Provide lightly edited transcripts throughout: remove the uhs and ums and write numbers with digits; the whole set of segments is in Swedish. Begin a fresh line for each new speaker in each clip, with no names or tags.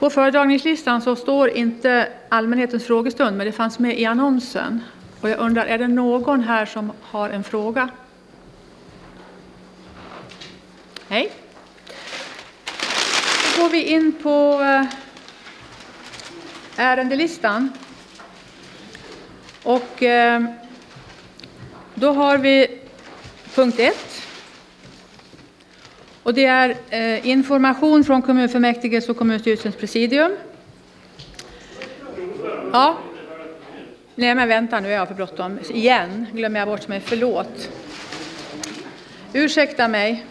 På föredragningslistan så står inte allmänhetens frågestund, men det fanns med i annonsen. Och jag undrar, är det någon här som har en fråga? Nej. Då går vi in på ärendelistan. Och då har vi punkt 1. Och det är information från kommunfullmäktiges och kommunstyrelsens presidium. Ja. Nej, men vänta, nu är jag för bråttom. Igen glömmer jag bort mig, förlåt. Ursäkta mig.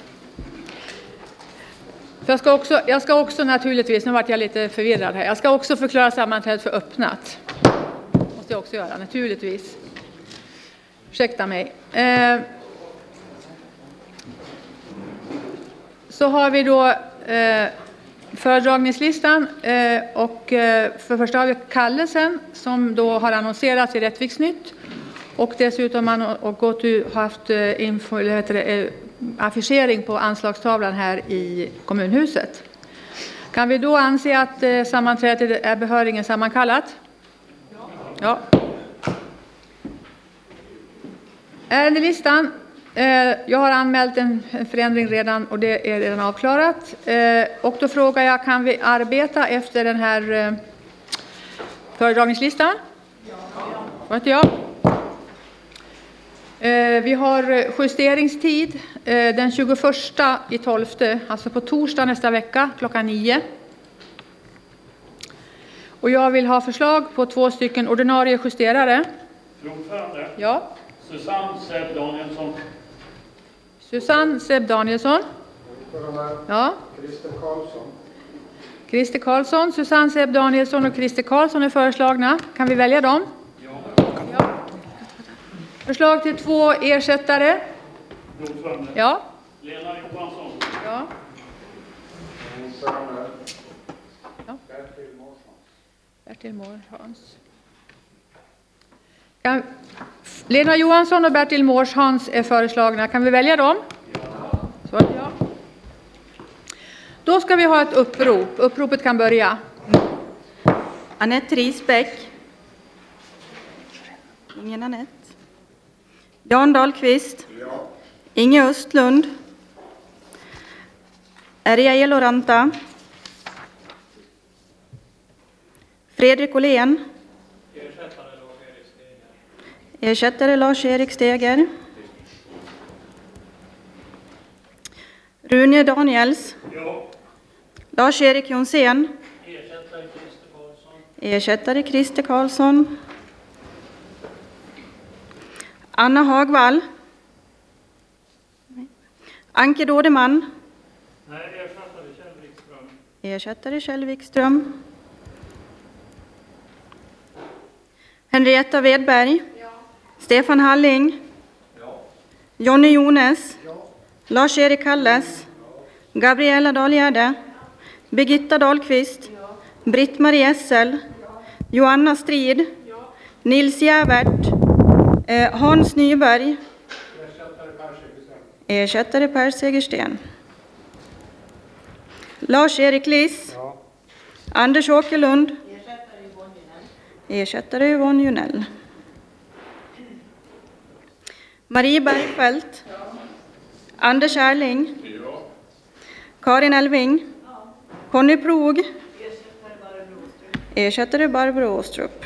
Jag ska också naturligtvis, nu vart jag lite förvirrad här. Jag ska också förklara sammanträdet för öppnat. Måste jag också göra, naturligtvis. Ursäkta mig. Så har vi då föredragningslistan och för första har vi kallelsen som då har annonserats i Rättviksnytt och dessutom har gått ut haft affischering på anslagstavlan här i kommunhuset. Kan vi då anse att sammanträdet är behörigen sammankallat? Ja. Ärendelistan. Jag har anmält en förändring redan och det är redan avklarat. Och då frågar jag, kan vi arbeta efter den här föredragningslistan? Ja. Inte jag. Vi har justeringstid den 21/12, alltså på torsdag nästa vecka klockan 9. Och jag vill ha förslag på 2 stycken ordinarie justerare.
Ordförande.
Ja.
Susanne Seb Danielsson.
Susanne Seb Danielsson. Ja. Christer Karlsson. Susanne Seb Danielsson och Christer Karlsson är föreslagna. Kan vi välja dem? Ja. Förslag till 2 ersättare.
Ordförande.
Ja.
Lena Johansson.
Ja. Bertil Mårshans. Lena Johansson och Bertil Mårshans är föreslagna. Kan vi välja dem? Ja. Så, ja. Då ska vi ha ett upprop. Uppropet kan börja.
Anette Risbäck. Ingen Anette. Jan Dahlqvist. Ja. Inge Östlund. Erja Eloranta. Fredrik Åhlén. Ersättare Lars-Erik Steger. Rune Daniels.
Ja.
Lars-Erik Jonsén.
Ersättare Christer Karlsson.
Ersättare Christer Karlsson. Anna Hagvall. Anke Dådeman.
Nej, ersättare Kjell Wikström.
Ersättare Kjell Wikström. Henrietta Wedberg. Ja. Stefan Halling. Ja. Jonny Jones. Ja. Lars-Erik Kalles. Ja. Gabriella Dahlgärde. Ja. Birgitta Dahlqvist. Ja. Britt-Marie Essel. Ja. Joanna Strid. Ja. Nils Jävert. Hans Nyberg. Ersättare Per Segersten. Lars-Erik Liss. Ja. Anders Åkerlund. Ersättare Yvonne Junell. Marie Bergfeldt. Ja. Anders Erling. Ja. Karin Elving. Ja. Conny Prog. Ersättare Barbro Åstrup.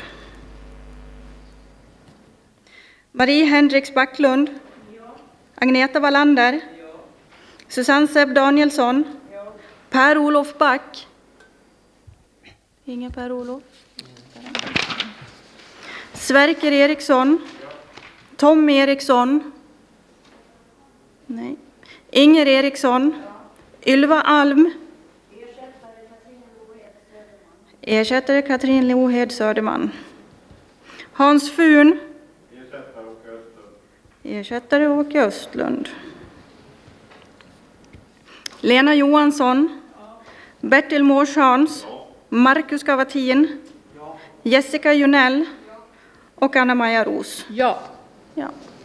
Marie Henriks Backlund. Ja. Agneta Wallander. Ja. Susanne Seb Danielsson. Ja. Per-Olof Back. Ingen Per-Olof. Sverker Eriksson. Ja. Tom Eriksson. Nej. Inger Eriksson. Ja. Ylva Alm. Ersättare Katrin Lohed Söderman. Hans Fun. Ersättare Åke Östlund. Lena Johansson. Ja. Bertil Mårshans. Ja. Marcus Gavatin. Ja. Jessica Junell. Ja. Och Anna-Maja Ros.
Ja.
Ja.